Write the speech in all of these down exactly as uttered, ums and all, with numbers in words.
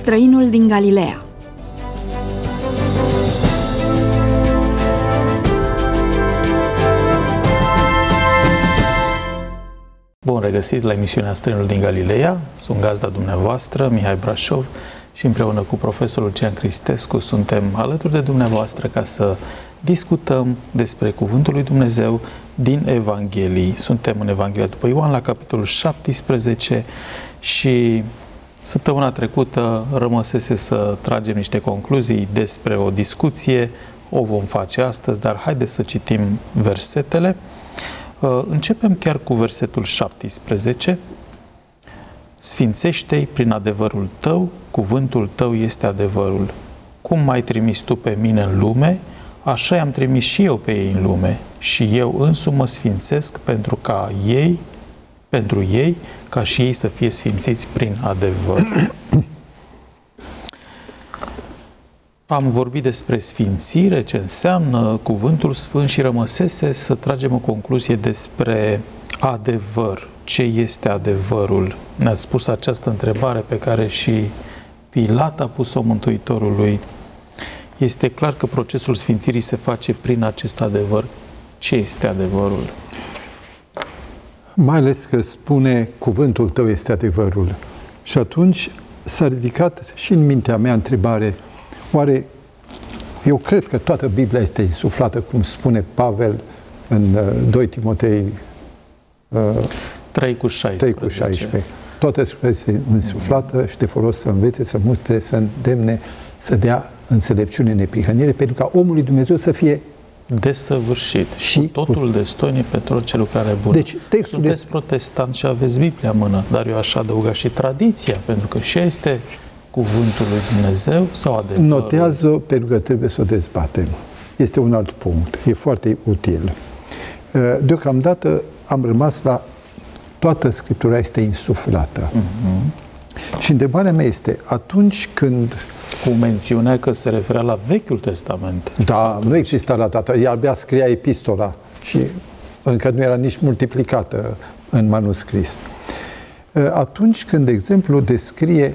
Străinul din Galileea. Bun regăsit la emisiunea Străinul din Galileea. Sunt gazda dumneavoastră, Mihai Brașov, și împreună cu profesorul Lucian Cristescu suntem alături de dumneavoastră ca să discutăm despre Cuvântul lui Dumnezeu din Evanghelii. Suntem în Evanghelia după Ioan, la capitolul șaptesprezece, și săptămâna trecută rămăsese să tragem niște concluzii despre o discuție. O vom face astăzi, dar haideți să citim versetele. Începem chiar cu versetul șaptesprezece. Sfințește-i prin adevărul tău, cuvântul tău este adevărul. Cum m-ai trimis tu pe mine în lume, așa i-am trimis și eu pe ei în lume. Și eu însumi mă sfințesc pentru ca ei, pentru ei, ca și ei să fie sfințiți prin adevăr. Am vorbit despre sfințire, ce înseamnă cuvântul sfânt, și rămăsese să tragem o concluzie despre adevăr. Ce este adevărul? Ne-ați spus această întrebare pe care și Pilat a pus-o Mântuitorului. Este clar că procesul sfințirii se face prin acest adevăr. Ce este adevărul? Mai ales că spune cuvântul tău este adevărul. Și atunci s-a ridicat și în mintea mea întrebare: oare eu cred că toată Biblia este insuflată, cum spune Pavel în doi Timotei trei cu șaisprezece. Toată Scriptura este insuflată și de folos să învețe, să mustre, să îndemne, să dea înțelepciune, neprihănire, pentru ca omul lui Dumnezeu să fie desăvârșit și cu totul destoinic pentru orice lucrare bună. Deci, textul Sunteți este protestant și aveți Biblia în mână, dar eu aș adăuga și tradiția, pentru că și este cuvântul lui Dumnezeu sau adevărul? Notează, pentru că trebuie să o dezbatem. Este un alt punct. E foarte util. Deocamdată am rămas la toată Scriptura este insuflată. Uh-huh. Și întrebarea mea este, atunci când... Cu mențiunea că se referea la Vechiul Testament. Da, atunci nu exista la data. El abia scria epistola și încă nu era nici multiplicată în manuscris. Atunci când, de exemplu, descrie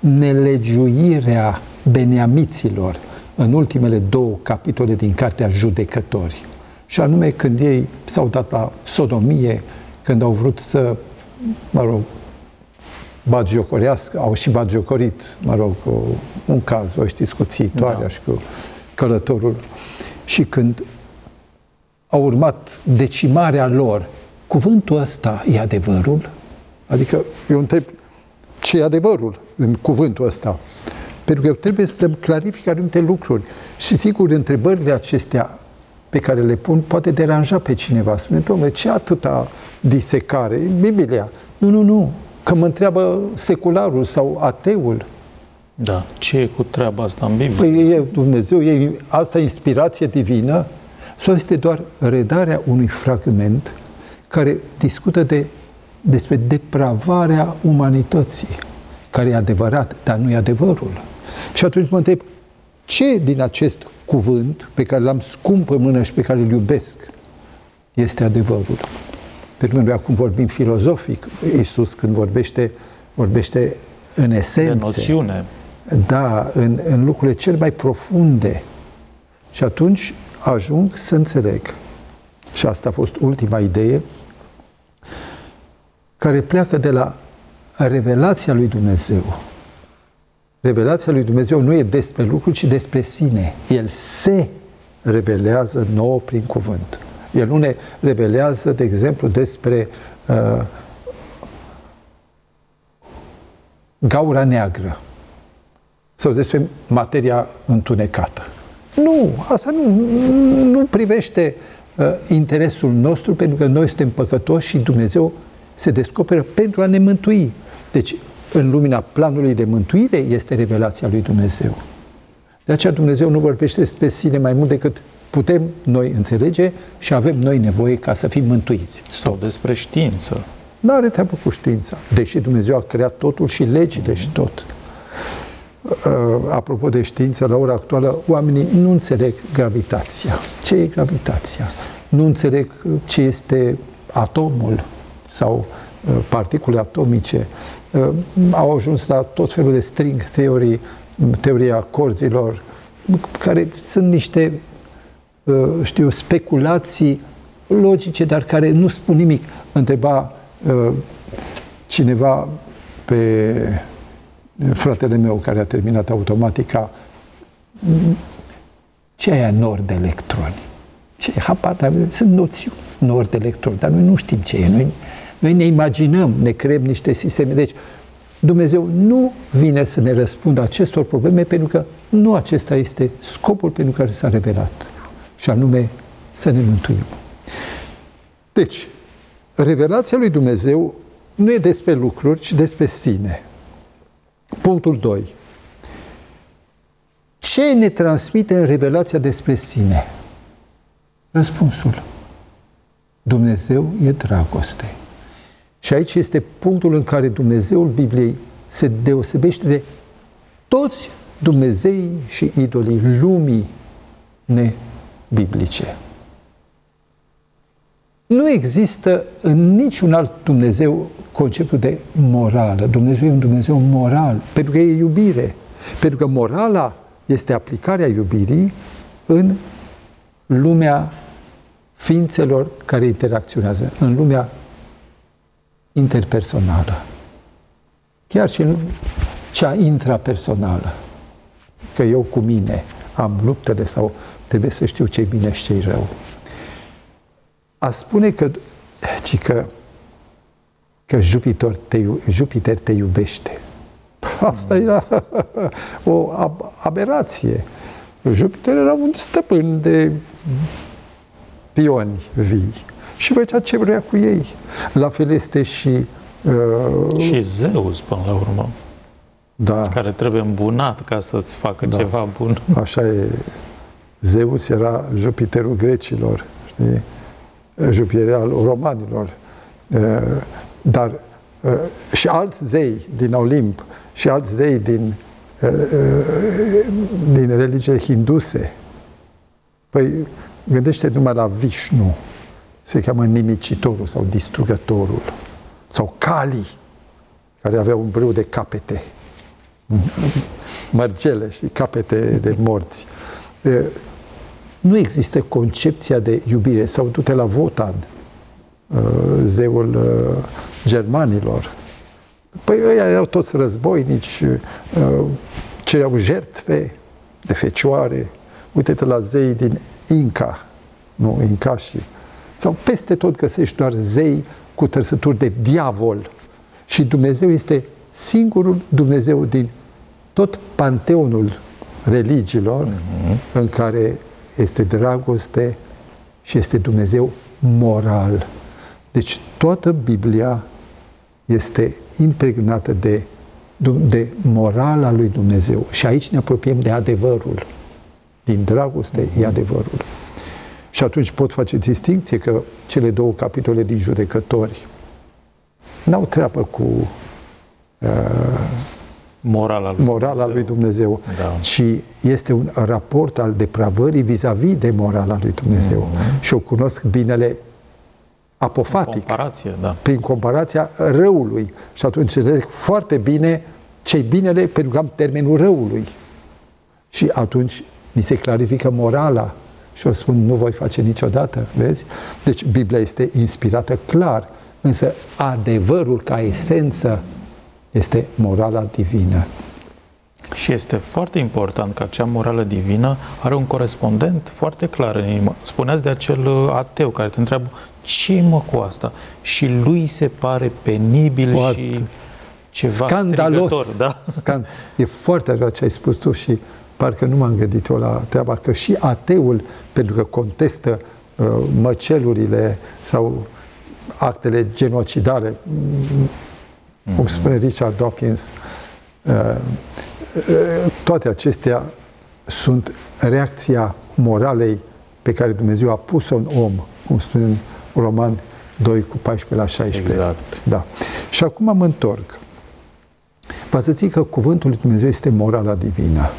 nelegiuirea beniamiților în ultimele două capitole din Cartea Judecători, și anume când ei s-au dat la sodomie, când au vrut să, mă rog, batjocorească, au și batjocorit, mă rog, un caz, vă știți, cu țiitoarea, da, și cu călătorul. Și când au urmat decimarea lor, cuvântul ăsta e adevărul? Adică eu întreb, ce e adevărul în cuvântul ăsta? Pentru că eu trebuie să-mi clarific anumite lucruri. Și sigur, întrebările acestea pe care le pun poate deranja pe cineva. Spune, domnule, ce atâta disecare? Biblia. Nu, nu, nu. Că mă întreabă secularul sau ateul. Da. Ce e cu treaba asta în Biblie? Păi e Dumnezeu, e asta inspirație divină? Sau este doar redarea unui fragment care discută de, despre depravarea umanității, care e adevărat, dar nu e adevărul. Și atunci mă întreb, ce din acest cuvânt pe care l-am scump în mână și pe care îl iubesc este adevărul? Pentru că noi acum vorbim filozofic. Iisus, când vorbește, vorbește în esență. De noțiune. Da, în, în lucrurile cele mai profunde. Și atunci ajung să înțeleg. Și asta a fost ultima idee, care pleacă de la revelația lui Dumnezeu. Revelația lui Dumnezeu nu e despre lucruri, ci despre sine. El se revelează nouă prin cuvânt. El nu ne revelează, de exemplu, despre uh, gaura neagră sau despre materia întunecată. Nu, asta nu, nu privește uh, interesul nostru, pentru că noi suntem păcătoși și Dumnezeu se descoperă pentru a ne mântui. Deci, în lumina planului de mântuire este revelația lui Dumnezeu. De aceea Dumnezeu nu vorbește despre sine mai mult decât putem noi înțelege și avem noi nevoie ca să fim mântuiți. Sau despre știință. Nu are treabă cu știința, deși Dumnezeu a creat totul și legile și tot. Apropo de știință, la ora actuală, oamenii nu înțeleg gravitația. Ce e gravitația? Nu înțeleg ce este atomul sau particule atomice, au ajuns la tot felul de string theory, teoria corzilor, care sunt niște, știu, speculații logice, dar care nu spun nimic. Întreba cineva pe fratele meu care a terminat automatica, ce e nor de electroni? Ce habar, sunt noțiuni, nor de electroni, dar noi nu știm ce e. Noi, noi ne imaginăm, ne creăm niște sisteme. Deci, Dumnezeu nu vine să ne răspundă acestor probleme pentru că nu acesta este scopul pentru care s-a revelat. Și anume să ne mântuim. Deci, revelația lui Dumnezeu nu e despre lucruri, ci despre sine. Punctul doi. Ce ne transmite în revelația despre sine? Răspunsul. Dumnezeu e dragoste. Și aici este punctul în care Dumnezeul Bibliei se deosebește de toți Dumnezeii și idolii lumii nebiblice. Nu există în niciun alt Dumnezeu conceptul de morală. Dumnezeu e un Dumnezeu moral, pentru că e iubire. Pentru că morala este aplicarea iubirii în lumea ființelor care interacționează, în lumea interpersonală. Chiar și în cea intrapersonală. Că eu cu mine am luptele sau trebuie să știu ce-i bine și ce-i rău. A spune că, ci că, că Jupiter, te, Jupiter te iubește. Asta era o aberație. Jupiter era un stăpân de pioni vii și făcea ce vrea cu ei. La fel este și uh, și Zeus, până la urmă, da, care trebuie îmbunat ca să-ți facă da. ceva bun. Așa e. Zeus era Jupiterul grecilor, știi? Jupiter al romanilor. Dar și alți zei din Olimp și alți zei din, din religie hinduse. Păi, gândește numai la Vishnu, se cheamă nimicitorul sau distrugătorul, sau Kali, care avea un brâu de capete, mărgele, știi, capete de morți. Nu există concepția de iubire. Sau du-te la Wotan, zeul germanilor. Păi ăia erau toți războinici, cereau jertfe de fecioare. Uite-te la zei din Inca, nu, Incașii. Sau peste tot găsești doar zei cu trăsături de diavol. Și Dumnezeu este singurul Dumnezeu din tot panteonul religiilor mm-hmm. în care este dragoste și este Dumnezeu moral. Deci toată Biblia este impregnată de, de morala lui Dumnezeu. Și aici ne apropiem de adevărul. Din dragoste mm-hmm. e adevărul. Și atunci pot face distincție că cele două capitole din Judecători n-au treabă cu uh, morala lui morala Dumnezeu, lui Dumnezeu da. ci este un raport al depravării vis-a-vis de morala lui Dumnezeu. Mm-hmm. Și o cunosc binele apofatic. Comparație, da. Prin comparația răului. Și atunci înțeleg foarte bine ce-i binele pentru că am termenul răului. Și atunci mi se clarifică morala. Și o spun, nu voi face niciodată, vezi? Deci Biblia este inspirată clar, însă adevărul ca esență este morala divină. Și este foarte important că acea morală divină are un corespondent foarte clar în inimă. Spuneați de acel ateu care te întreabă, ce mă cu asta? Și lui se pare penibil foarte și ceva scandalos. Strigător. Da? Scan... E foarte așa ce ai spus tu și parcă nu m-am gândit eu la treaba că și ateul, pentru că contestă uh, măcelurile sau actele genocidale, mm-hmm. cum spune Richard Dawkins, uh, uh, toate acestea sunt reacția moralei pe care Dumnezeu a pus-o în om, cum spune în Roman doi cu paisprezece la șaisprezece. Exact. Da. Și acum mă întorc. V-ați să zic că cuvântul lui Dumnezeu este morala divină.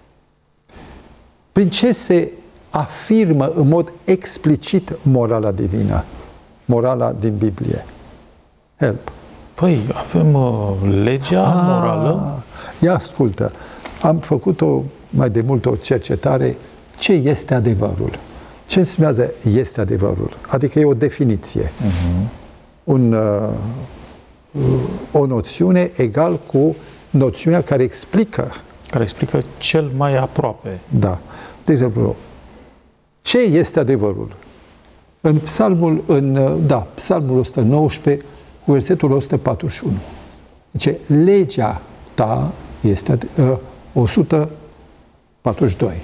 Prin ce se afirmă în mod explicit morala divină? Morala din Biblie. Help. Păi, avem uh, legea Ah, morală. Ia ascultă. Am făcut o, mai de mult o cercetare. Ce este adevărul? Ce înseamnă este adevărul? Adică e o definiție. Uh-huh. Un, uh, o noțiune egal cu noțiunea care explică. Care explică cel mai aproape. Da. De exemplu, ce este adevărul? În psalmul, în, da, psalmul o sută nouăsprezece, cu versetul o sută patruzeci și unu. Zice, legea ta este uh, o sută patruzeci și doi.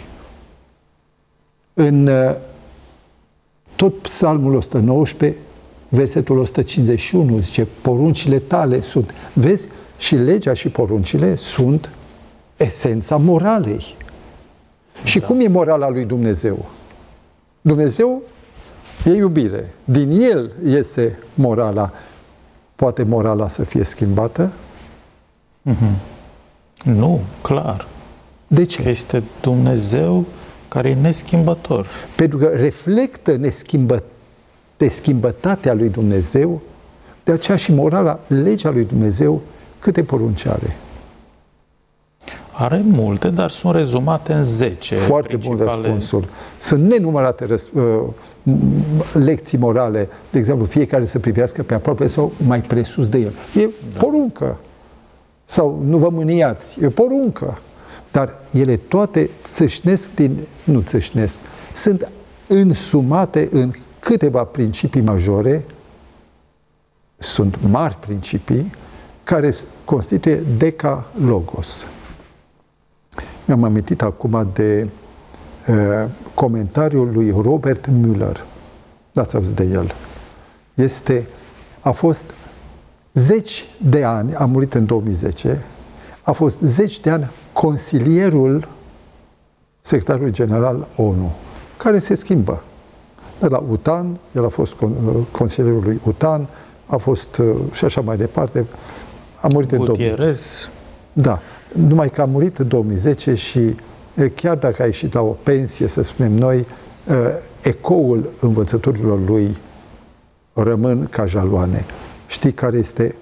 În uh, tot psalmul o sută nouăsprezece, versetul o sută cincizeci și unu, zice, poruncile tale sunt. Vezi, și legea și poruncile sunt esența moralei. Da. Și cum e morala lui Dumnezeu? Dumnezeu e iubire. Din el iese morala. Poate morala să fie schimbată? Mm-hmm. Nu, clar. De ce? Că este Dumnezeu care e neschimbător. Pentru că reflectă neschimbă, neschimbătatea lui Dumnezeu, de aceea și morala, legea lui Dumnezeu, câte porunci are? Are multe, dar sunt rezumate în zece. Foarte bun răspunsul. Sunt nenumărate răs, uh, lecții morale, de exemplu, fiecare să privească pe aproape sau mai presus de el. E da. poruncă. Sau nu vă mâniați. E poruncă. Dar ele toate țâșnesc din... Nu țâșnesc. Sunt însumate în câteva principii majore. Sunt mari principii care constituie decalogos. Mi-am amintit acum de uh, comentariul lui Robert Müller. Dați auzit de el. Este, a fost zeci de ani, a murit în două mii zece, a fost zeci de ani consilierul secretarului general O N U, care se schimbă. De la U T A N, el a fost consilierul lui U T A N, a fost uh, și așa mai departe, a murit în două mii zece. Da, numai că a murit în două mii zece și chiar dacă a ieșit la o pensie, să spunem noi, ecoul învățăturilor lui rămân ca jaloane. Știi care este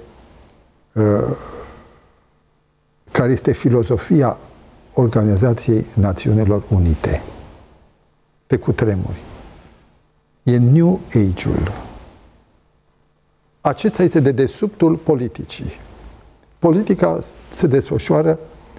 care este filozofia Organizației Națiunilor Unite? Te cutremuri. E New Age-ul. Acesta este de dedesubtul politicii. Politica se desfășoară,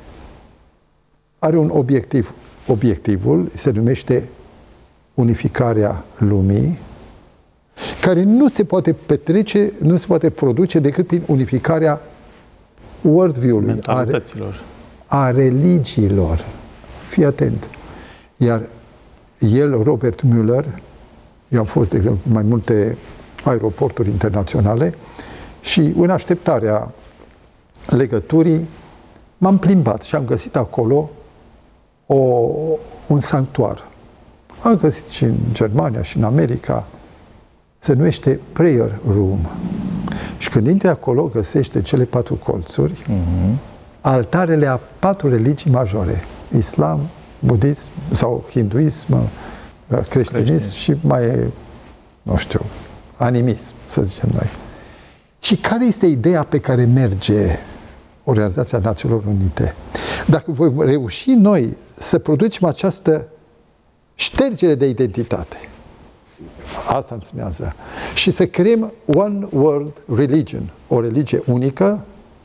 are un obiectiv. Obiectivul se numește unificarea lumii, care nu se poate petrece, nu se poate produce decât prin unificarea worldview-ului, a, a religiilor. Fii atent. Iar el, Robert Müller, eu am fost, de exemplu, mai multe aeroporturi internaționale și în așteptarea legăturii m-am plimbat și am găsit acolo o, un sanctuar. Am găsit și în Germania și în America. Se numește Prayer Room. Și când intri acolo, găsește cele patru colțuri, uh-huh. altarele a patru religii majore. Islam, budism sau hinduism, creștinism Creștin. și mai, nu știu, animism, să zicem noi. Și care este ideea pe care merge Organizația Națiunilor Unite? Dacă voi reuși noi să producem această ștergere de identitate, asta înseamnă, și să creăm One World Religion, o religie unică,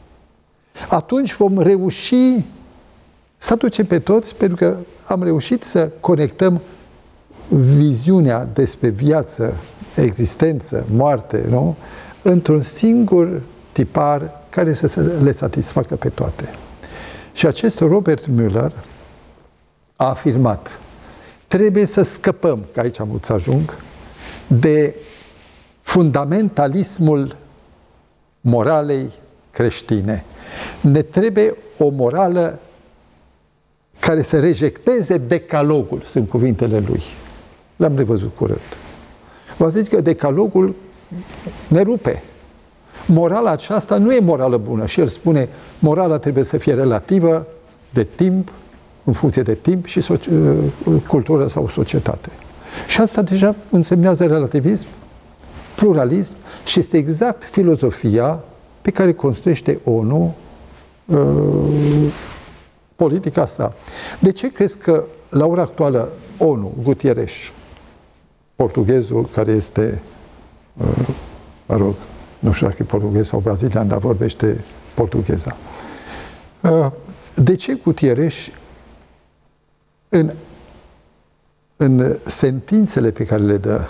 atunci vom reuși să aducem pe toți, pentru că am reușit să conectăm viziunea despre viață, existență, moarte, nu? Într-un singur tipar care să le satisfacă pe toate. Și acest Robert Müller a afirmat: trebuie să scăpăm, că aici am să ajung, de fundamentalismul moralei creștine. Ne trebuie o morală care să rejecteze decalogul, sunt cuvintele lui. L-am revăzut curând. Vă zic că decalogul ne rupe. Morala aceasta nu e morală bună. Și el spune, morala trebuie să fie relativă de timp, în funcție de timp și cultură sau societate. Și asta deja însemnează relativism. pluralism și este exact filozofia pe care construiește ONU uh, politica sa. De ce crezi că la ora actuală ONU, Gutierrez, portughezul care este, uh, mă rog, nu știu dacă e portughez sau brazilian, dar vorbește portugheza. Uh, de ce Gutierrez în, în sentințele pe care le dă,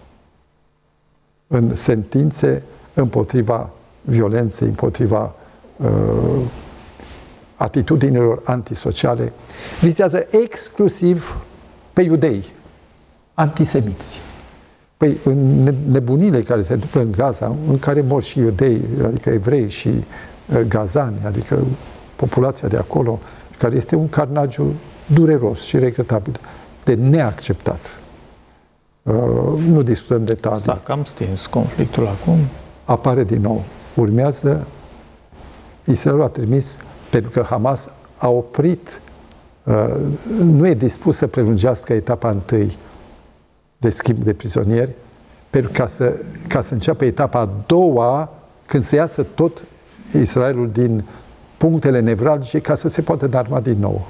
în sentințe împotriva violenței, împotriva uh, atitudinilor antisociale, vizează exclusiv pe iudei, antisemiți. Păi, în nebunile care se întâmplă în Gaza, în care mor și iudei, adică evrei și uh, gazani, adică populația de acolo, care este un carnagiu dureros și regretabil, de neacceptat. Uh, nu discutăm detalii. S-a cam stins conflictul acum. Apare din nou. Urmează, Israelul a trimis, pentru că Hamas a oprit, uh, nu e dispus să prelungească etapa întâi de schimb de prizonieri, pentru ca să, ca să înceapă etapa a doua, când se iasă tot Israelul din punctele nevralgice, ca să se poată înarma din nou.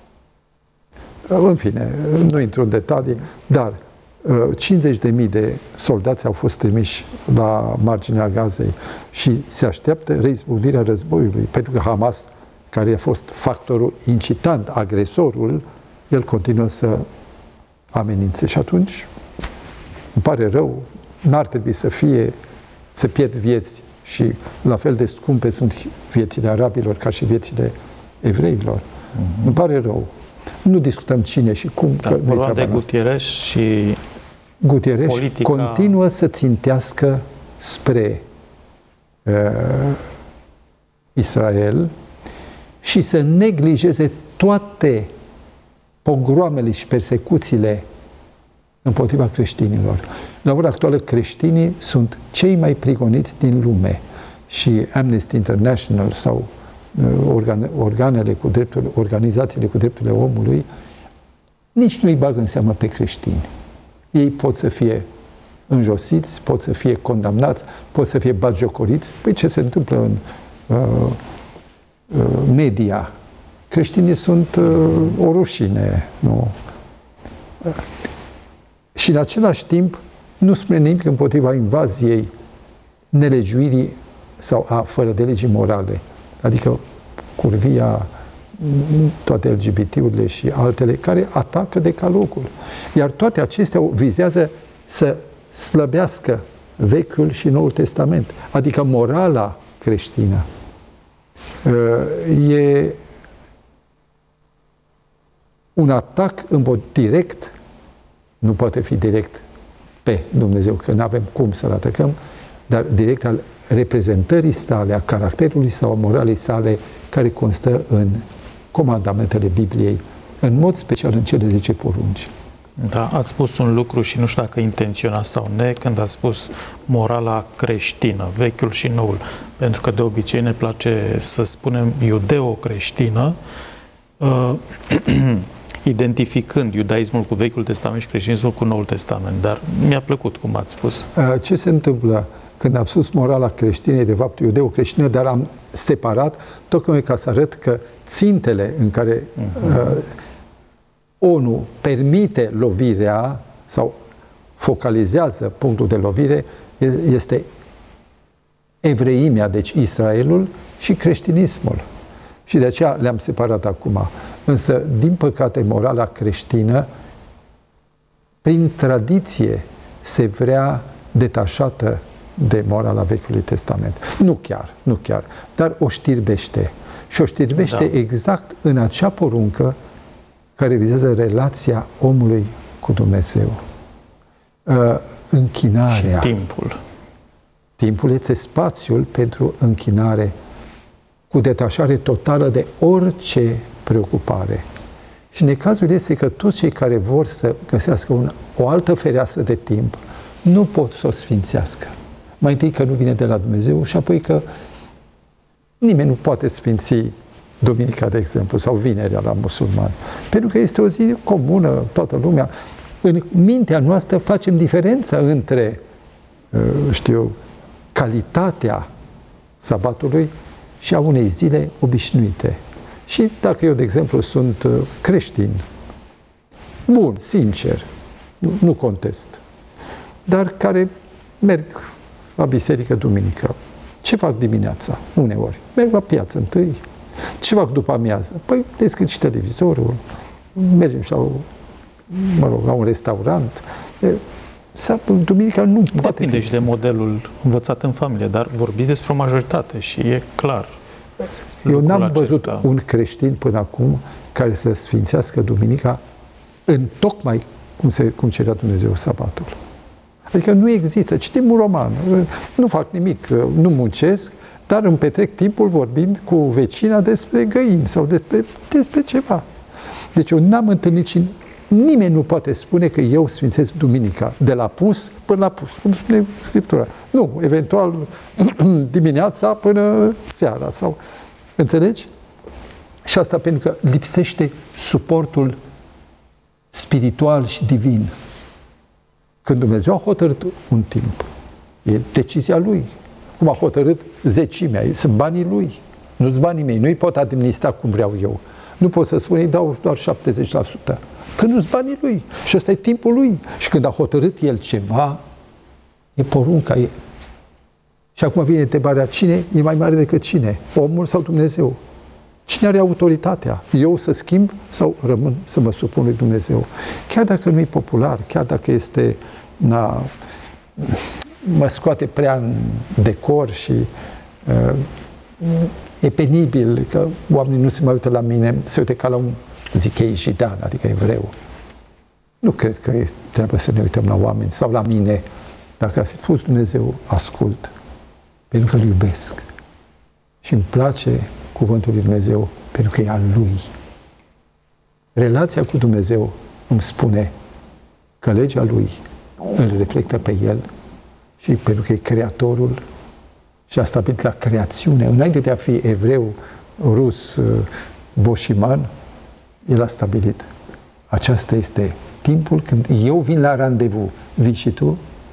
În fine, nu intru în detalii, dar cincizeci de mii de soldați au fost trimiși la marginea Gazei și se așteaptă reizbucnirea războiului, pentru că Hamas, care a fost factorul incitant, agresorul, el continuă să amenințe. Și atunci, îmi pare rău, n-ar trebui să fie, să pierd vieți și la fel de scumpe sunt viețile arabilor ca și viețile evreilor. Mm-hmm. Îmi pare rău. Nu discutăm cine și cum. Da, vorba de Gutierrez și Gutierrez politica... continuă să țintească spre uh, Israel și să neglijeze toate pogroamele și persecuțiile împotriva creștinilor. La ora actuală, creștinii sunt cei mai prigoniți din lume și Amnesty International sau Organ, organele cu drepturile, organizațiile cu drepturile omului nici nu îi bagă în seamă pe creștini. Ei pot să fie înjosiți, pot să fie condamnați, pot să fie batjocoriți. Păi ce se întâmplă în uh, uh, media? Creștinii sunt uh, o rușine. Nu? Uh, și în același timp nu spune nimic împotriva invaziei, nelegiuirii sau a fără de legii morale. Adică curvia, toate L G B T-urile și altele care atacă decalogul. Iar toate acestea vizează să slăbească Vechiul și Noul Testament. Adică morala creștină. E un atac în mod direct, nu poate fi direct pe Dumnezeu, că nu avem cum să-L atacăm, dar direct al reprezentării sale, a caracterului sau a moralei sale, care constă în comandamentele Bibliei, în mod special în cele zece porunci. Da, ați spus un lucru și nu știu dacă intenționat sau ne, când ați spus morala creștină, vechiul și noul, pentru că de obicei ne place să spunem iudeo-creștină, uh, identificând iudaismul cu Vechiul Testament și creștinismul cu Noul Testament, dar mi-a plăcut cum ați spus. Uh, ce se întâmplă? Când am spus morala creștină, e de fapt iudeo-creștină, dar am separat, tocmai ca să arăt că țintele în care uh-huh. uh, ONU permite lovirea sau focalizează punctul de lovire este evreimea, deci Israelul, și creștinismul. Și de aceea le-am separat acum. Însă, din păcate, morala creștină, prin tradiție, se vrea detașată de morala Vechiului Testament. Nu chiar, nu chiar, dar o știrbește. Și o știrbește da. exact în acea poruncă care vizează relația omului cu Dumnezeu. Uh, închinarea. Și timpul. Timpul este spațiul pentru închinare cu detașare totală de orice preocupare. Și necazul este că toți cei care vor să găsească un, o altă fereastră de timp nu pot să o sfințească. Mai întâi că nu vine de la Dumnezeu și apoi că nimeni nu poate sfinți Duminica, de exemplu, sau Vinerea la musulmani. Pentru că este o zi comună, toată lumea. În mintea noastră facem diferența între știu eu, calitatea sabatului și a unei zile obișnuite. Și dacă eu, de exemplu, sunt creștin, bun, sincer, nu, nu contest, dar care merg la biserică duminică, ce fac dimineața? Uneori. Merg la piață întâi. Ce fac după amiază? Păi deschid și televizorul, mergem și la, mă rog, la un restaurant. Duminica nu poate Depinde fi. și de modelul învățat în familie, dar vorbiți despre o majoritate și e clar. Eu n-am acesta. văzut un creștin până acum care să sfințească duminica în tocmai cum, se, cum cerea Dumnezeu sabatul. Adică nu există. Citim un roman, nu fac nimic, nu muncesc, dar îmi petrec timpul vorbind cu vecina despre găini sau despre, despre ceva. Deci eu n-am întâlnit și nimeni nu poate spune că eu sfințesc duminica, de la pus până la pus, cum spune Scriptura. Nu, eventual dimineața până seara. Sau, înțelegi? Și asta pentru că lipsește suportul spiritual și divin. Când Dumnezeu a hotărât un timp, e decizia Lui. Cum a hotărât zecimea, sunt banii Lui, nu sunt banii mei, nu îi pot administra cum vreau eu. Nu pot să spun, îi dau doar șaptezeci la sută. Că nu sunt banii Lui. Și ăsta e timpul Lui. Și când a hotărât El ceva, e porunca ei. Și acum vine întrebarea, cine e mai mare decât cine? Omul sau Dumnezeu? Cine are autoritatea? Eu să schimb sau rămân să mă supun lui Dumnezeu? Chiar dacă nu e popular, chiar dacă este, na, mă scoate prea în decor și uh, e penibil că oamenii nu se mai uită la mine, se uită ca la un, zic ei, jidan, adică evreu. Nu cred că trebuie să ne uităm la oameni sau la mine. Dacă a spus Dumnezeu, ascult, pentru că îl iubesc și îmi place cuvântul lui Dumnezeu, pentru că e al Lui. Relația cu Dumnezeu îmi spune că legea Lui îl reflectă pe El și pentru că e Creatorul și a stabilit la creațiune. Înainte de a fi evreu, rus, boșiman, El a stabilit. Aceasta este timpul când eu vin la randevu. Vii și tu?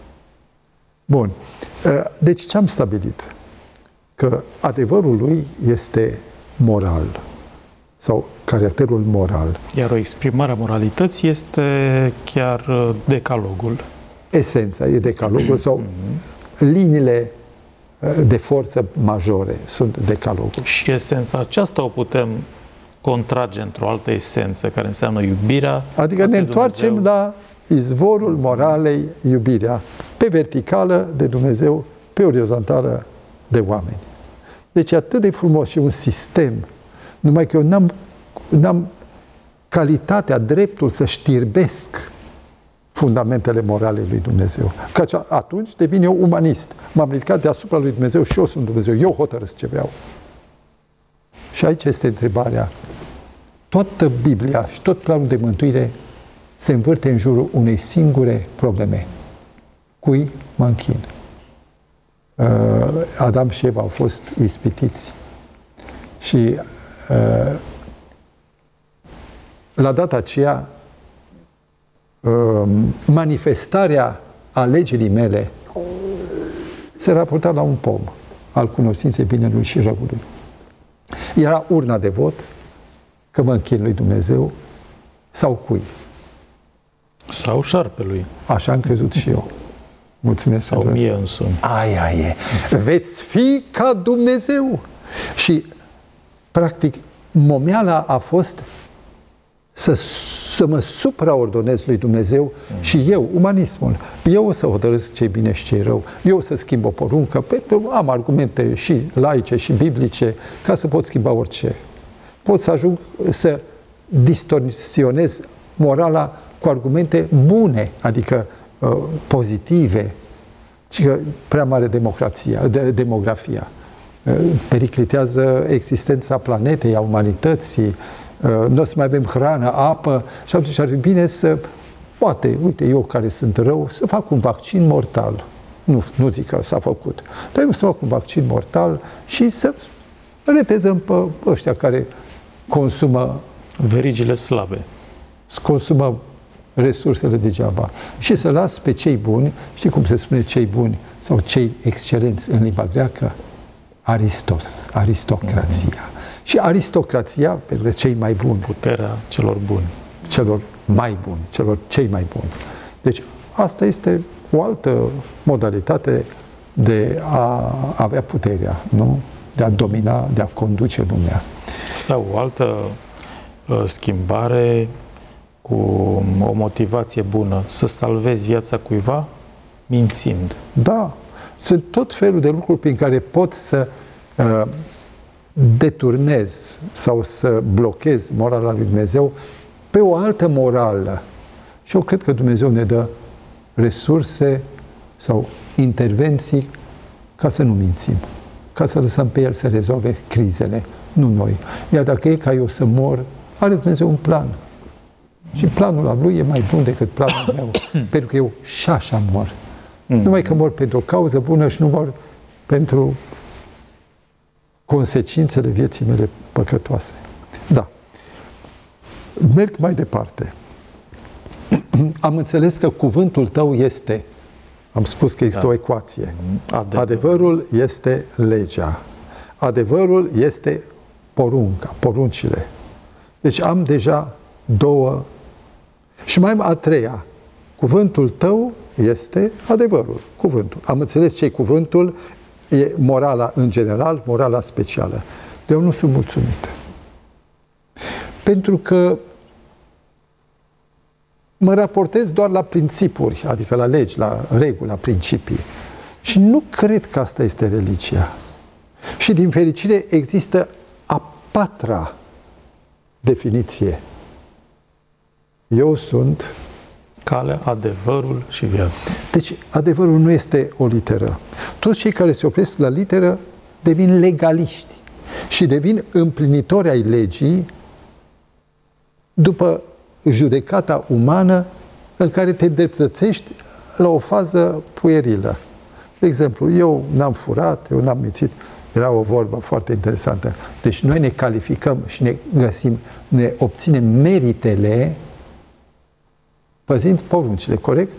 Bun. Deci ce am stabilit? Că adevărul Lui este moral sau caracterul moral. Iar o exprimare a moralității este chiar decalogul. Esența e decalogul sau liniile de forță majore sunt decalogul. Și esența aceasta o putem contrage într-o altă esență, care înseamnă iubirea. Adică ne întoarcem Dumnezeu la izvorul moralei, iubirea, pe verticală de Dumnezeu, pe orizontală de oameni. Deci e atât de frumos și un sistem, numai că eu n-am, n-am calitatea, dreptul să știrbesc fundamentele morale lui Dumnezeu. Că atunci devin eu umanist. M-am ridicat deasupra lui Dumnezeu și eu sunt Dumnezeu. Eu hotărăsc ce vreau. Și aici este întrebarea. Toată Biblia și tot planul de mântuire se învârte în jurul unei singure probleme. Cui mă închin? Adam și Eva au fost ispitiți. Și la data aceea manifestarea alegerii mele se raporta la un pom al cunoștinței binelui și răului. Era urna de vot că mă închin lui Dumnezeu sau cui? Sau șarpelui. Așa am crezut și eu. Mulțumesc. Sau mie însumi. Aia e. Veți fi ca Dumnezeu. Și, practic, momeala a fost să, să mă supraordonez lui Dumnezeu mm. și eu, umanismul, eu o să hotărăsc ce-i bine și ce-i rău. Eu o să schimb o poruncă, am argumente și laice și biblice ca să pot schimba orice. Pot să ajung să distorsionez morala cu argumente bune, adică uh, pozitive, și că prea mare democrația, de, demografia, uh, periclitează existența planetei, a umanității, uh, nu o să mai avem hrană, apă, și atunci ar fi bine să, poate, uite, eu care sunt rău, să fac un vaccin mortal. Nu, nu zic că s-a făcut, dar eu să fac un vaccin mortal și să retezăm pe ăștia care consumă verigile slabe. consumă resursele degeaba. Și să las pe cei buni, știi cum se spune cei buni sau cei excelenți în limba greacă? Aristos, aristocrația. Mm-hmm. Și aristocrația, pentru cei mai buni. Puterea celor buni. Celor mai buni, celor cei mai buni. Deci asta este o altă modalitate de a avea puterea, nu? De a domina, de a conduce lumea. Sau o altă uh, schimbare cu o motivație bună, să salvezi viața cuiva mințind. Da, sunt tot felul de lucruri prin care pot să uh, deturnez sau să blochez morala lui Dumnezeu pe o altă morală. Și eu cred că Dumnezeu ne dă resurse sau intervenții ca să nu mințim, ca să lăsăm pe El să rezolve crizele, nu noi. Iar dacă e ca eu să mor, are Dumnezeu un plan. Și planul lui e mai bun decât planul meu, pentru că eu și așa mor. Mm. Numai că mor pentru o cauză bună și nu mor pentru consecințele vieții mele păcătoase. Da. Merg mai departe. Am înțeles că cuvântul tău este, am spus că există da. o ecuație. Adevăr. Adevărul este legea. Adevărul este porunca, poruncile. Deci am deja două. Și mai am a treia. Cuvântul tău este adevărul. Cuvântul. Am înțeles ce e cuvântul, e morala în general, morala specială. Eu nu sunt mulțumit. Pentru că mă raportez doar la principuri, adică la legi, la reguli, la principii. Și nu cred că asta este religia. Și din fericire există a patra definiție. Eu sunt calea, adevărul și viața. Deci adevărul nu este o literă. Toți cei care se opresc la literă devin legaliști și devin împlinitori ai legii după judecata umană în care te îndreptățești la o fază puerilă. De exemplu, eu n-am furat, eu n-am mințit. Era o vorbă foarte interesantă. Deci noi ne calificăm și ne găsim, ne obținem meritele păzind poruncile, corect?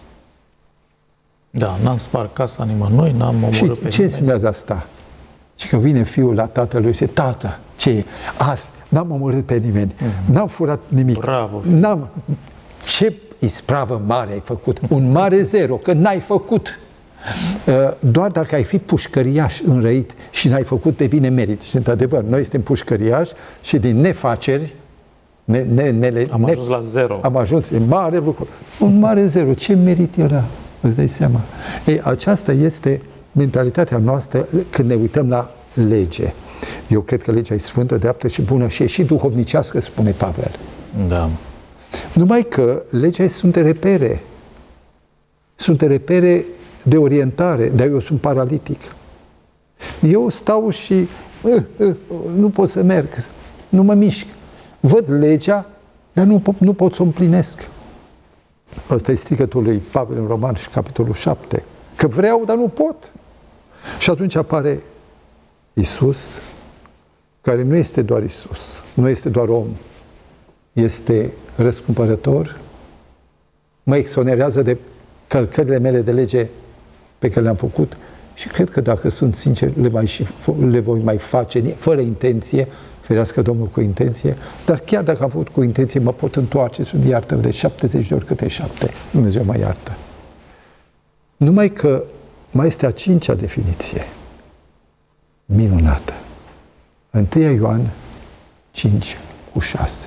Da, n-am spart casa nimănui, n-am omorât și pe ce nimeni. înseamnă asta? Și că vine fiul la tatălui și zice, tată, ce e? Azi, n-am omorât pe nimeni, mm-hmm. n-am furat nimic. Bravo! N-am... Ce ispravă mare ai făcut? Un mare zero, că n-ai făcut. Doar dacă ai fi pușcăriaș înrăit și n-ai făcut, devine merit. Și într-adevăr, noi suntem pușcăriași și din nefaceri ne, ne, ne, am ne, ajuns la zero. Am ajuns, e mare lucru. Un mare zero. Ce merit era? Îți dai seama? Ei, aceasta este mentalitatea noastră când ne uităm la lege. Eu cred că legea e sfântă, dreaptă și bună și e și duhovnicească, spune Pavel. Da. Numai că legea sunt repere. Sunt repere de orientare, dar eu sunt paralitic. Eu stau și uh, uh, nu pot să merg, nu mă mișc. Văd legea, dar nu, nu pot să o împlinesc. Ăsta e strigătul lui Pavel în Roman și capitolul șapte. Că vreau, dar nu pot. Și atunci apare Iisus, care nu este doar Iisus, nu este doar om, este răscumpărător, mă exonerează de călcările mele de lege pe care le-am făcut și cred că dacă sunt sincer le, mai și, le voi mai face fără intenție, ferească Domnul cu intenție, dar chiar dacă am făcut cu intenție mă pot întoarce și iartă de șaptezeci de ori câte șapte. Dumnezeu mă iartă. Numai că mai este a cincea definiție minunată. întâi Ioan cinci cu șase.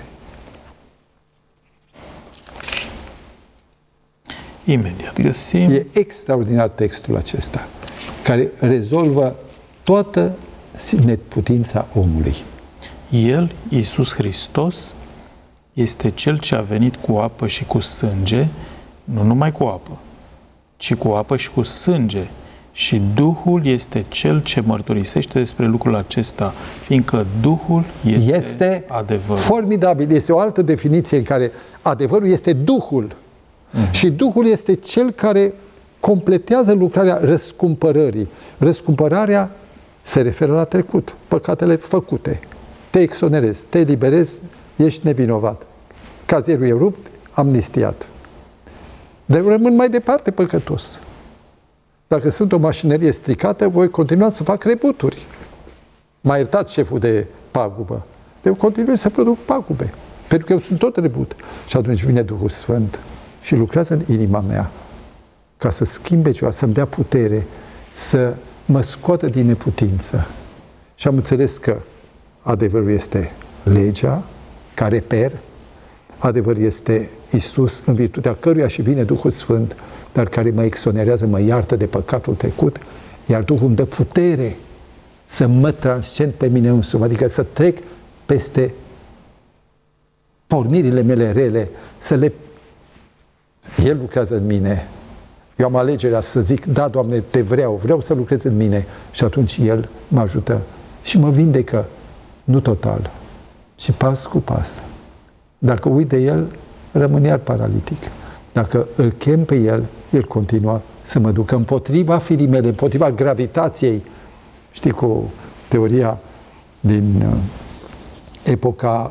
Imediat găsim. E extraordinar textul acesta, care rezolvă toată neputința omului. El, Iisus Hristos, este Cel ce a venit cu apă și cu sânge, nu numai cu apă, ci cu apă și cu sânge. Și Duhul este Cel ce mărturisește despre lucrul acesta, fiindcă Duhul este, este adevărul. Formidabil. Este o altă definiție în care adevărul este Duhul. Mm-hmm. Și Duhul este Cel care completează lucrarea răscumpărării. Răscumpărarea se referă la trecut, păcatele făcute. Te exonerezi, te eliberezi, ești nevinovat. Cazierul e rupt, amnistiat. Dar eu rămân mai departe păcătos. Dacă sunt o mașinărie stricată, voi continua să fac rebuturi. M-a iertat șeful de pagubă. Eu continui să produc pagube. Pentru că eu sunt tot rebut. Și atunci vine Duhul Sfânt și lucrează în inima mea ca să schimbe ceva, să-mi dea putere, să mă scoată din neputință. Și am înțeles că adevărul este legea, ca reper, adevărul este Iisus, în virtutea căruia și vine Duhul Sfânt, dar care mă exonerează, mă iartă de păcatul trecut, iar Duhul îmi dă putere să mă transcend pe mine însumi, adică să trec peste pornirile mele rele, să le... El lucrează în mine. Eu am alegerea să zic, da, Doamne, te vreau, vreau să lucrez în mine. Și atunci El mă ajută și mă vindecă, nu total, ci pas cu pas. Dacă uit de El, rămân iar paralitic. Dacă îl chem pe El, El continuă să mă ducă împotriva firii mele, împotriva gravitației. Știi, cu teoria din uh, epoca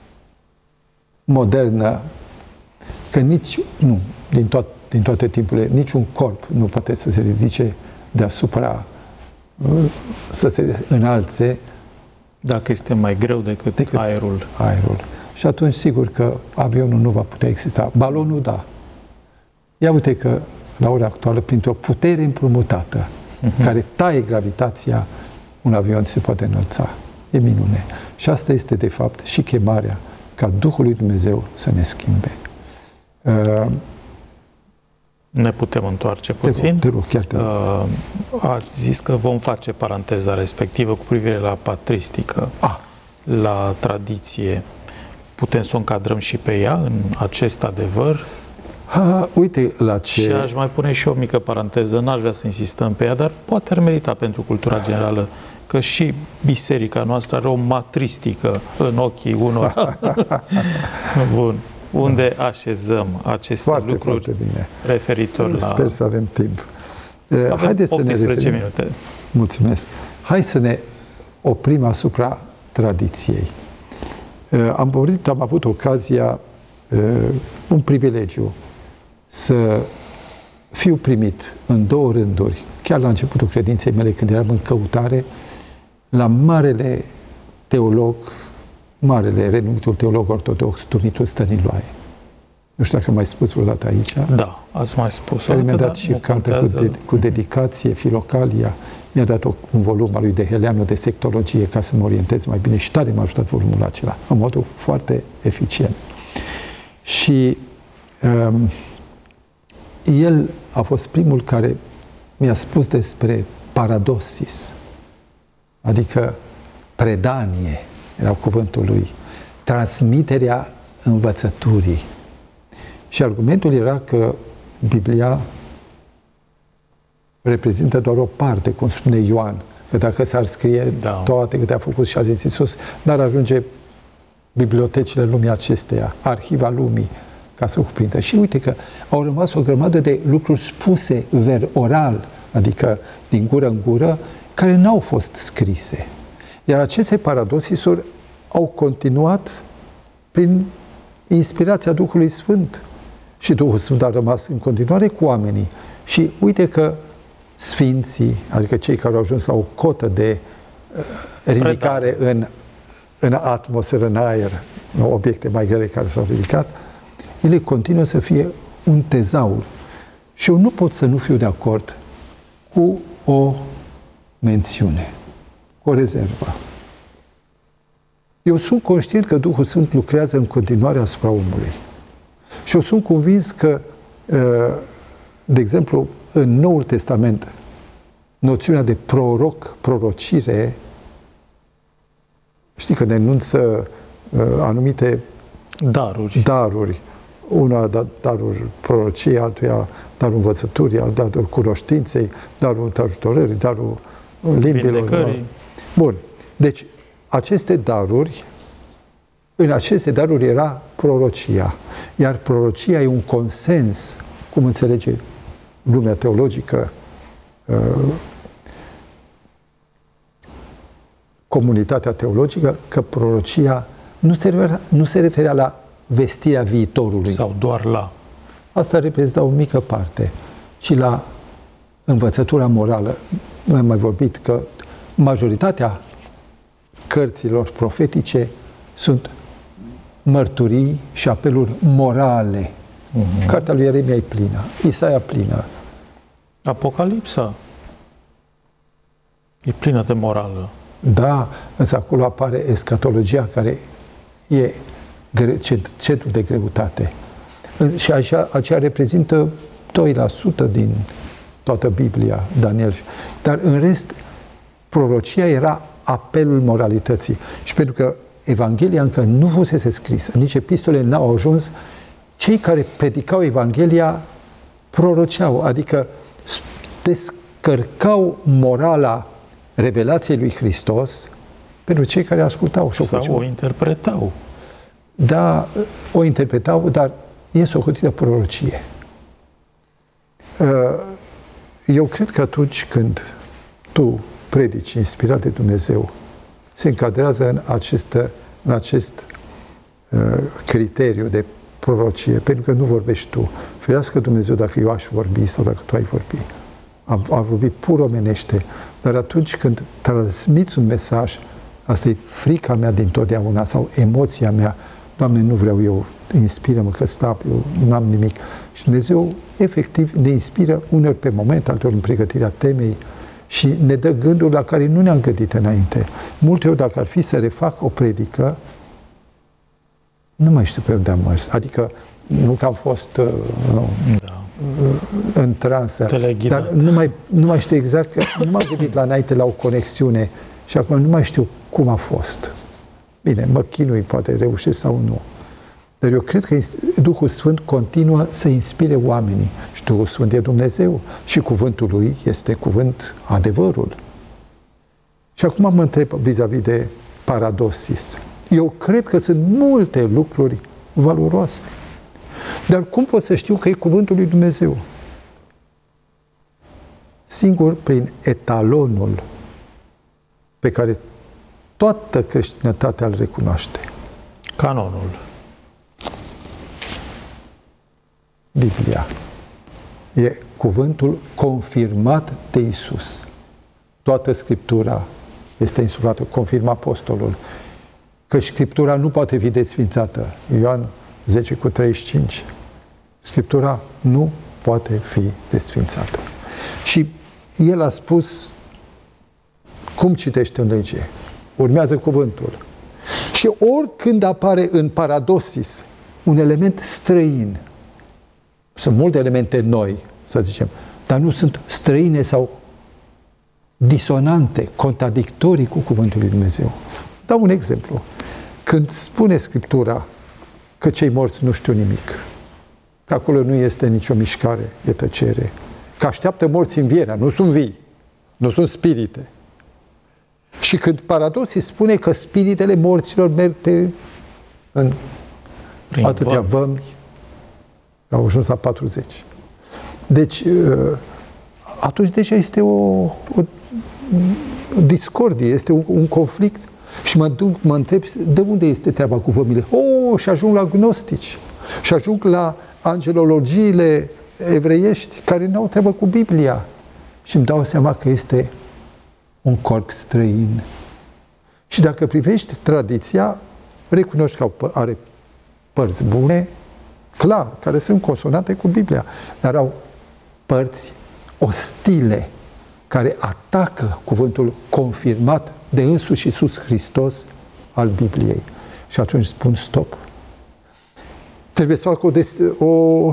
modernă, că nici, nu, din, toat, din toate timpurile, niciun corp nu poate să se ridice deasupra, să se înalțe. Dacă este mai greu decât, decât aerul. aerul. Și atunci, sigur că avionul nu va putea exista. Balonul, da. Ia uite că, la ora actuală, printr-o putere împrumutată, uh-huh. care taie gravitația, un avion se poate înălța. E minune. Și asta este, de fapt, și chemarea ca Duhul lui Dumnezeu să ne schimbe. Uh, ne putem întoarce puțin. Te rog, chiar te rog. Uh, ați zis că vom face paranteza respectivă cu privire la patristică, ah. la tradiție. Putem să o încadrăm și pe ea în acest adevăr? Ha, uite la ce... Și aș mai pune și o mică paranteză, n-aș vrea să insistăm pe ea, dar poate ar merita pentru cultura generală că și biserica noastră are o matristică în ochii unor. Bun. Unde așezăm aceste foarte, lucruri foarte bine. referitor la... Sper să avem timp. Avem Haideți să ne referim... minute. Mulțumesc. Hai să ne oprim asupra tradiției. Am vorbit, am avut ocazia, un privilegiu, să fiu primit în două rânduri, chiar la începutul credinței mele, când eram în căutare, la marele teolog, marele, renumitul teolog ortodox, Dumitru Stăniloae. Nu știu dacă am mai spus vreodată aici. Da, ați mai spus. Care mi-a dat și carte cu, de, cu dedicație, Filocalia. Mi-a dat o, un volum al lui de Heleanu de sectologie ca să mă orientez mai bine și tare m-a ajutat volumul acela, în modul foarte eficient. Și um, el a fost primul care mi-a spus despre paradosis, adică predanie, era cuvântul lui, transmiterea învățăturii. Și argumentul era că Biblia reprezintă doar o parte, cum spune Ioan, că dacă s-ar scrie da. toate câte a făcut și a zis Iisus, n-ar ajunge bibliotecile lumii acesteia, arhiva lumii, ca să o cuprindă. Și uite că au rămas o grămadă de lucruri spuse ver oral, adică din gură în gură, care n-au fost scrise. Iar aceste paradosisuri au continuat prin inspirația Duhului Sfânt. Și Duhul Sfânt a rămas în continuare cu oamenii. Și uite că sfinții, adică cei care au ajuns la o cotă de uh, ridicare în, în atmosferă, în aer, obiecte mai grele care s-au ridicat, ele continuă să fie un tezaur. Și eu nu pot să nu fiu de acord cu o mențiune, cu o rezervă. Eu sunt conștient că Duhul Sfânt lucrează în continuare asupra omului. Și eu sunt convins că, de exemplu, în Noul Testament, noțiunea de proroc, prorocire, știi că denunță anumite daruri. daruri. Una da darul prorociei, altuia darul învățăturii, darul cunoștinței, darul întrajutorării, darul limbilor. Vindecării. Bun. Deci, aceste daruri, în aceste daruri era prorocia. Iar prorocia e un consens, cum înțelege lumea teologică, comunitatea teologică, că prorocia nu se referea, nu se referea la vestirea viitorului. Sau doar la. Asta reprezintă o mică parte. Și la învățătura morală, noi am mai vorbit că majoritatea cărților profetice sunt mărturii și apeluri morale. Uh-huh. Cartea lui Ieremia e plină, Isaia plină. Apocalipsa e plină de morală. Da, însă acolo apare eschatologia care e centrul de greutate. Și așa, aceea reprezintă doi la sută din toată Biblia, Daniel. Dar în rest, prorocia era apelul moralității. Și pentru că Evanghelia încă nu fusese scrisă, nici epistole n-au ajuns, cei care predicau Evanghelia proroceau, adică descărcau morala revelației lui Hristos pentru cei care ascultau. Și Sau o, o interpretau. Da, o interpretau, dar e socotită prorocie. Eu cred că atunci când tu predici inspirat de Dumnezeu, se încadrează în acest, în acest uh, criteriu de prorocie, pentru că nu vorbești tu. Ferească Dumnezeu dacă eu aș vorbi sau dacă tu ai vorbi. Am, am vorbit pur omenește, dar atunci când transmiți un mesaj, asta e frica mea dintotdeauna sau emoția mea, Doamne, nu vreau eu, inspiră-mă că stap, eu nu am nimic. Și Dumnezeu, efectiv, ne inspiră uneori pe moment, alteori în pregătirea temei și ne dă gânduri la care nu ne-am gândit înainte. Multe ori, dacă ar fi să refac o predică, nu mai știu pe unde am mers. Adică, nu că am fost nu, da. în transă, dar nu mai, nu mai știu exact, că nu m-am gândit la înainte la o conexiune și acum nu mai știu cum a fost. Bine, mă chinui, poate reușesc sau nu. Dar eu cred că Duhul Sfânt continuă să inspire oamenii. Și Duhul Sfânt e Dumnezeu. Și cuvântul Lui este cuvânt adevărul. Și acum mă întreb vis-a-vis de paradosis. Eu cred că sunt multe lucruri valoroase. Dar cum pot să știu că e cuvântul lui Dumnezeu? Singur prin etalonul pe care toată creștinătatea îl recunoaște. Canonul. Biblia. E cuvântul confirmat de Iisus. Toată Scriptura este insuflată, confirmă Apostolul. Că Scriptura nu poate fi desfințată. Ioan zece cu treizeci și cinci. Scriptura nu poate fi desfințată. Și el a spus cum citește în lege. Urmează cuvântul. Și oricând apare în paradosis un element străin, sunt multe elemente noi, să zicem, dar nu sunt străine sau disonante, contradictorii cu cuvântul lui Dumnezeu. Dau un exemplu. Când spune Scriptura că cei morți nu știu nimic, că acolo nu este nicio mișcare, e tăcere, că așteaptă morții învierea, nu sunt vii, nu sunt spirite. Și când paradoxii spune că spiritele morților merg pe în Prin atâtea vămi, au ajuns la patruzeci. Deci, atunci deja este o, o discordie, este un, un conflict. Și mă duc, mă întreb, de unde este treaba cu vămile? Oh, și ajung la gnostici. Și ajung la angelologiile evreiești, care nu au treabă cu Biblia. Și îmi dau seama că este un corp străin. Și dacă privești tradiția, recunoști că are părți bune, clar, care sunt consonante cu Biblia, dar au părți ostile, care atacă cuvântul confirmat de însuși Iisus Hristos al Bibliei. Și atunci spun stop. Trebuie să fac o, des- o uh,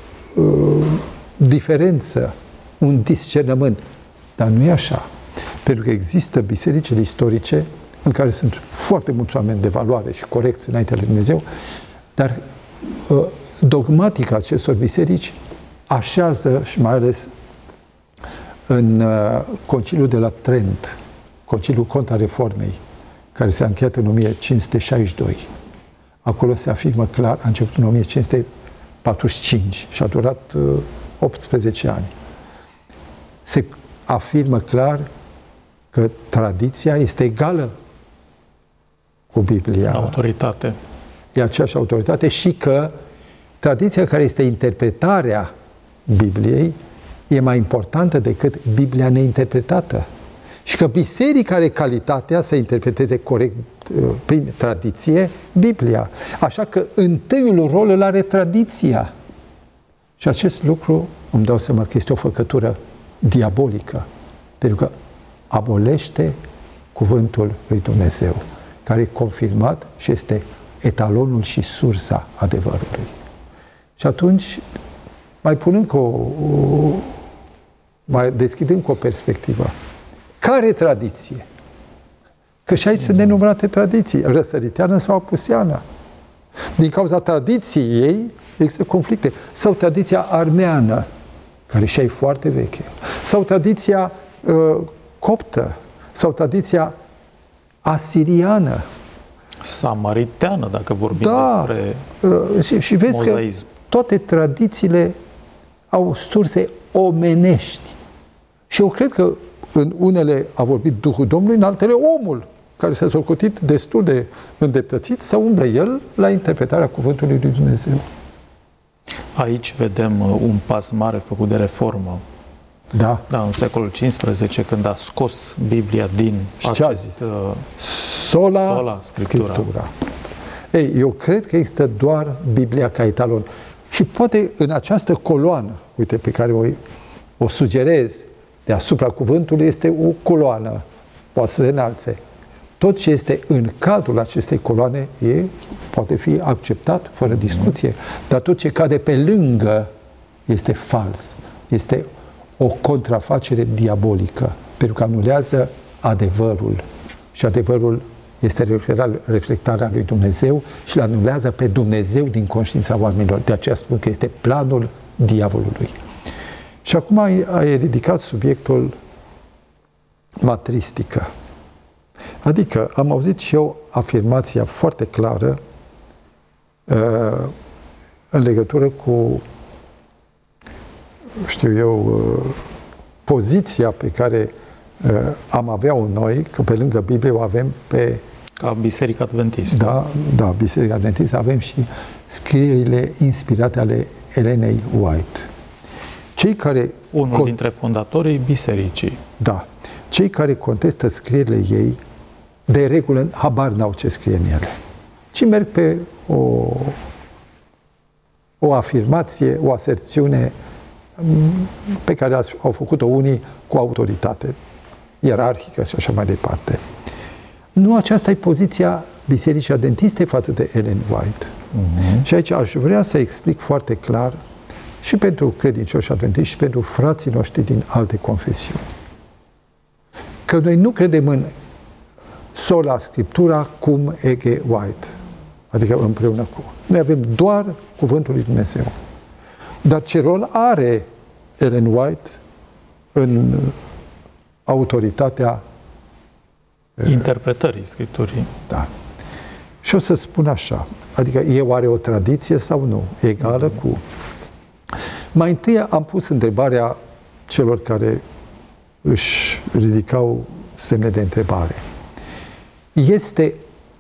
diferență, un discernământ. Dar nu e așa. Pentru că există bisericile istorice în care sunt foarte mulți oameni de valoare și corecți înaintea lui Dumnezeu, dar uh, dogmatica acestor biserici așează, și mai ales în uh, Conciliul de la Trent, Conciliul contra Reformei, care s-a încheiat în o mie cinci sute șaizeci și doi. Acolo se afirmă clar, a început în o mie cinci sute patruzeci și cinci și a durat uh, optsprezece ani. Se afirmă clar că tradiția este egală cu Biblia. Autoritate. e aceeași autoritate și că tradiția care este interpretarea Bibliei e mai importantă decât Biblia neinterpretată. Și că biserica are calitatea să interpreteze corect prin tradiție Biblia. Așa că întâiul rol îl are tradiția. Și acest lucru îmi dau seama că este o făcătură diabolică, pentru că abolește cuvântul lui Dumnezeu, care e confirmat și este etalonul și sursa adevărului. Și atunci, mai punând cu o, o mai deschidând cu o perspectivă, care tradiție? Că și aici sunt nenumărate tradiții, răsăriteană sau apuseană. Din cauza tradiției ei există conflicte. Sau tradiția armeană, care și-ai foarte veche. Sau tradiția uh, coptă. Sau tradiția asiriană. Samariteană, dacă vorbim da, despre uh, și, și vezi mozaism. Că toate tradițiile au surse omenești. Și eu cred că în unele a vorbit Duhul Domnului, în altele omul, care s-a socotit destul de îndreptățit să umble el la interpretarea cuvântului lui Dumnezeu. Aici vedem un pas mare făcut de reformă. Da. Da, în secolul cincisprezece, când a scos Biblia din și acest... Uh, sola, sola scriptura. scriptura. Ei, eu cred că există doar Biblia ca etalon. Și poate în această coloană, uite, pe care o, o sugerez, deasupra cuvântului, este o coloană, poate să se înalțe. Tot ce este în cadrul acestei coloane e, poate fi acceptat fără discuție, dar tot ce cade pe lângă este fals. Este o contrafacere diabolică, pentru că anulează adevărul. Și adevărul este reflectarea lui Dumnezeu și îl anulează pe Dumnezeu din conștiința oamenilor. De aceea spun că este planul diavolului. Și acum ai, ai ridicat subiectul matristică. Adică am auzit și eu afirmația foarte clară uh, în legătură cu, știu eu, uh, poziția pe care uh, am avea-o noi, că pe lângă Biblie o avem pe... Ca Biserica Adventistă. Da, da, Biserica Adventistă, avem și scrierile inspirate ale Elenei White. Cei care... Unul con- dintre fondatorii bisericii. Da. Cei care contestă scrierile ei, de regulă, habar n-au ce scrie în ele. Ci merg pe o, o afirmație, o aserțiune pe care au făcut-o unii cu autoritate ierarhică și așa mai departe. Nu aceasta e poziția Bisericii Adventiste față de Ellen White. Uh-huh. Și aici aș vrea să explic foarte clar și pentru credincioși adventiști și pentru frații noștri din alte confesiuni. Că noi nu credem în sola Scriptura cum ege White, adică împreună cu. Noi avem doar cuvântul lui Dumnezeu. Dar ce rol are Ellen White în autoritatea interpretării Scripturii? Da. Și o să spun așa, adică eu are o tradiție sau nu, egală mm-hmm. cu... Mai întâi am pus întrebarea celor care își ridicau semne de întrebare. Este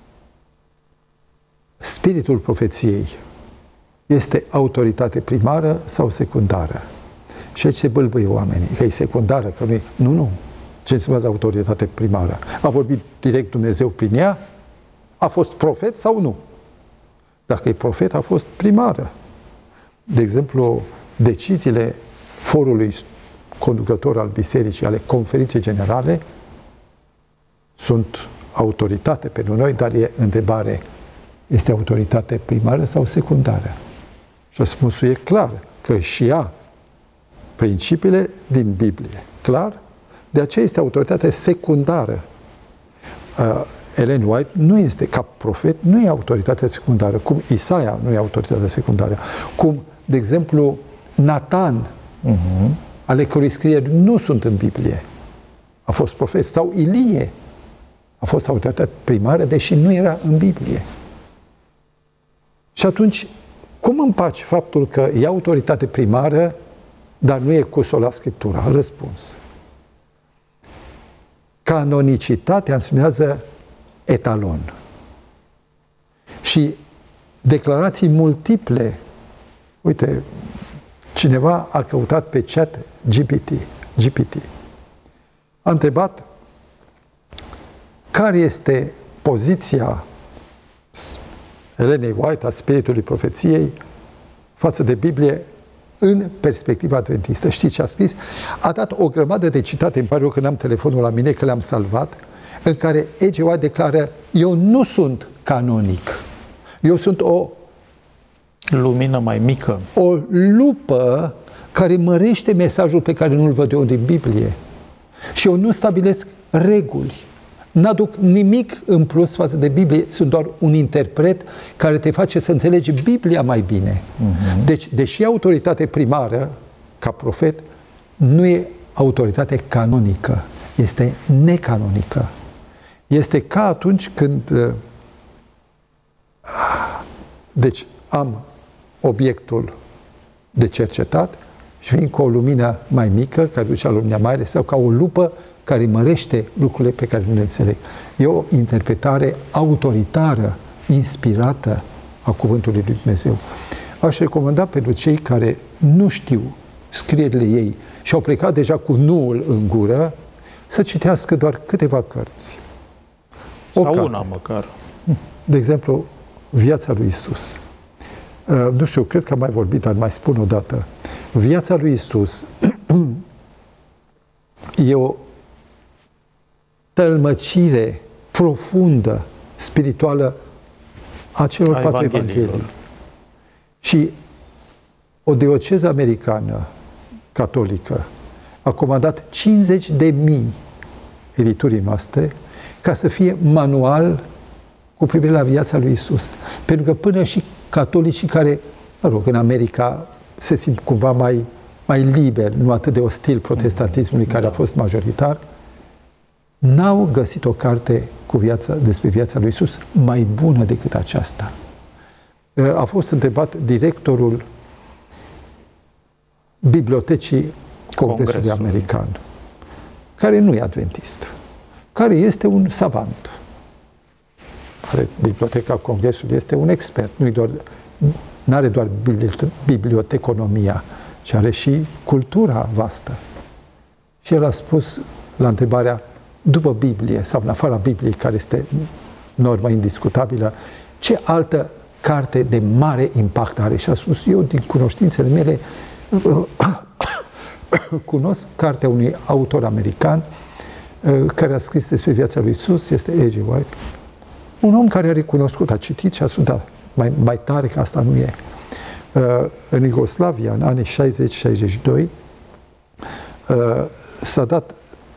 spiritul profeției, este autoritate primară sau secundară? Și aici se bâlbâie oamenii, că e secundară, că nu e... Nu, nu. Ce înseamnă autoritate primară? A vorbit direct Dumnezeu prin ea? A fost profet sau nu? Dacă e profet, a fost primară. De exemplu, deciziile forului conducător al bisericii, ale conferinței generale, sunt autoritate pentru noi, dar e întrebare, este autoritate primară sau secundară? Și răspunsul e clar, că și ea principiile din Biblie. Clar? De aceea este autoritate secundară. Uh, Ellen White nu este, ca profet, nu e autoritatea secundară, cum Isaia nu e autoritatea secundară, cum, de exemplu, Natan, uh-huh. ale cărui scrieri nu sunt în Biblie, a fost profet, sau Ilie a fost autoritate primară, deși nu era în Biblie. Și atunci, cum împaci faptul că e autoritate primară, dar nu e cu sola Scriptura? Răspuns. Canonicitatea însemnează etalon. Și declarații multiple. Uite, cineva a căutat pe chat G P T, G P T. A întrebat care este poziția Elenei White, a spiritului profeției, față de Biblie în perspectiva adventistă. Știți ce a scris? A dat o grămadă de citate, îmi pare rău că n-am telefonul la mine, că le-am salvat, în care E G White declară: eu nu sunt canonic. Eu sunt o lumină mai mică. O lupă care mărește mesajul pe care nu-l văd eu din Biblie. Și eu nu stabilesc reguli. N-aduc nimic în plus față de Biblie, sunt doar un interpret care te face să înțelegi Biblia mai bine. Uh-huh. Deci, deși autoritate primară, ca profet, nu e autoritate canonică, este necanonică. Este ca atunci când deci am obiectul de cercetat și vin cu o lumină mai mică, care duce la lumina mare, sau ca o lupă care mărește lucrurile pe care nu le înțeleg. E o interpretare autoritară, inspirată a Cuvântului lui Dumnezeu. Aș recomanda pentru cei care nu știu scrierile ei și au plecat deja cu nuul în gură, să citească doar câteva cărți. O Sau carte. una măcar. De exemplu, Viața lui Isus. Uh, nu știu, cred că am mai vorbit, dar mai spun o dată. Viața lui Isus e o tălmăcire profundă, spirituală a celor A patru Evangheliilor. evanghelii. Și o dioceză americană catolică a comandat cincizeci de mii editurii noastre ca să fie manual cu privire la viața lui Isus. Pentru că până și catolicii care, mă rog, în America se simt cumva mai, mai liberi, nu atât de ostil protestantismului care da. a fost majoritar, n-au găsit o carte cu viața, despre viața lui Isus mai bună decât aceasta. A fost întrebat directorul Bibliotecii Congresului Congresul. American, care nu e adventist, care este un savant. Are Biblioteca Congresului, este un expert, nu doar, n-are doar biblioteconomia, ci are și cultura vastă. Și el a spus la întrebarea, după Biblie sau în afara Bibliei, care este norma indiscutabilă, ce altă carte de mare impact are? Și a spus, eu din cunoștințele mele cunosc cartea unui autor american care a scris despre viața lui Isus, este E G White. Un om care a recunoscut, a citit și a spus, da, mai, mai tare că asta nu e. În Iugoslavia, în anii șaizeci șaizeci și doi, s-a dat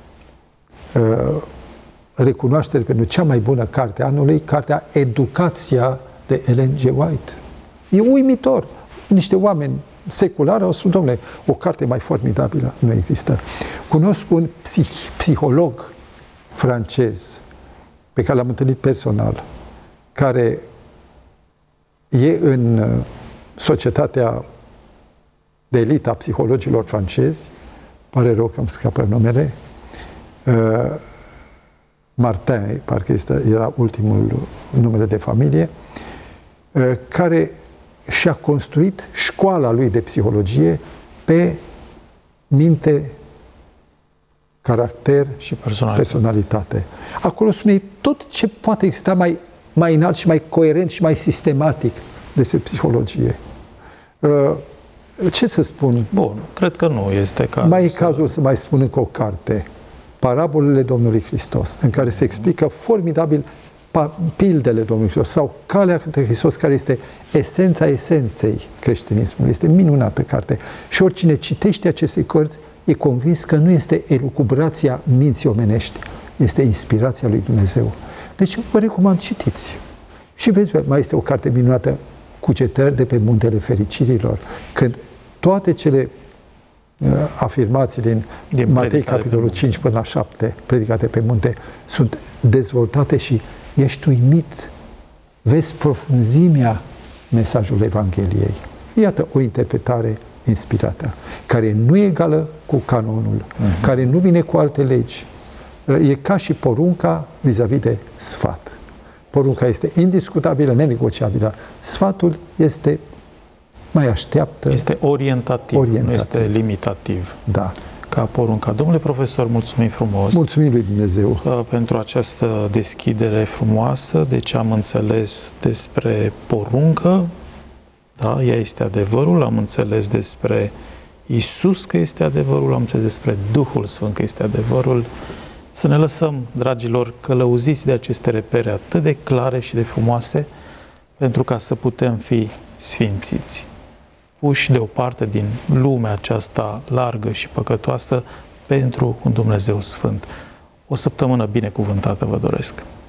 recunoaștere pentru cea mai bună carte a anului, cartea Educația de Ellen G. White. E uimitor. Niște oameni seculari au spus, domnule, o carte mai formidabilă nu există. Cunosc un psih, psiholog francez pe care l-am întâlnit personal, care e în societatea de elită a psihologilor francezi, pare rău că îmi scapă numele, uh, Martin, parcă este, era ultimul numele de familie, uh, care și-a construit școala lui de psihologie pe minte, caracter și personalitate. personalitate. Acolo spune tot ce poate exista mai, mai înalt și mai coerent și mai sistematic despre psihologie. Ce să spun? Bun, cred că nu este cazul. Mai e să... cazul să mai spun încă o carte, Parabolele Domnului Hristos, în care se explică formidabil pildele Domnului Hristos sau calea către Hristos, care este esența esenței creștinismului. Este minunată carte. Și oricine citește aceste cărți e convins că nu este elucubrația minții omenești, este inspirația lui Dumnezeu. Deci vă recomand, citiți. Și vezi, mai este o carte minunată, Cugetări de pe Muntele Fericirilor, când toate cele uh, afirmații din, din Matei, capitolul cinci până la șapte, predicate pe munte, sunt dezvoltate și ești uimit, vezi profunzimea mesajului Evangheliei. Iată o interpretare inspirată, care nu e egală cu canonul, uh-huh. care nu vine cu alte legi. E ca și porunca vis-a-vis de sfat. porunca este indiscutabilă, nenegociabilă. Sfatul este mai așteaptă. Este orientativ, orientativ. nu este limitativ. Da. Ca porunca. Domnule profesor, mulțumim frumos. Mulțumim lui Dumnezeu. Pentru această deschidere frumoasă. Deci am înțeles despre poruncă, da, ea este adevărul, am înțeles despre Iisus că este adevărul, am înțeles despre Duhul Sfânt că este adevărul. Să ne lăsăm, dragilor, călăuziți de aceste repere atât de clare și de frumoase, pentru ca să putem fi sfințiți, puși deoparte din lumea aceasta largă și păcătoasă pentru un Dumnezeu Sfânt. O săptămână binecuvântată vă doresc!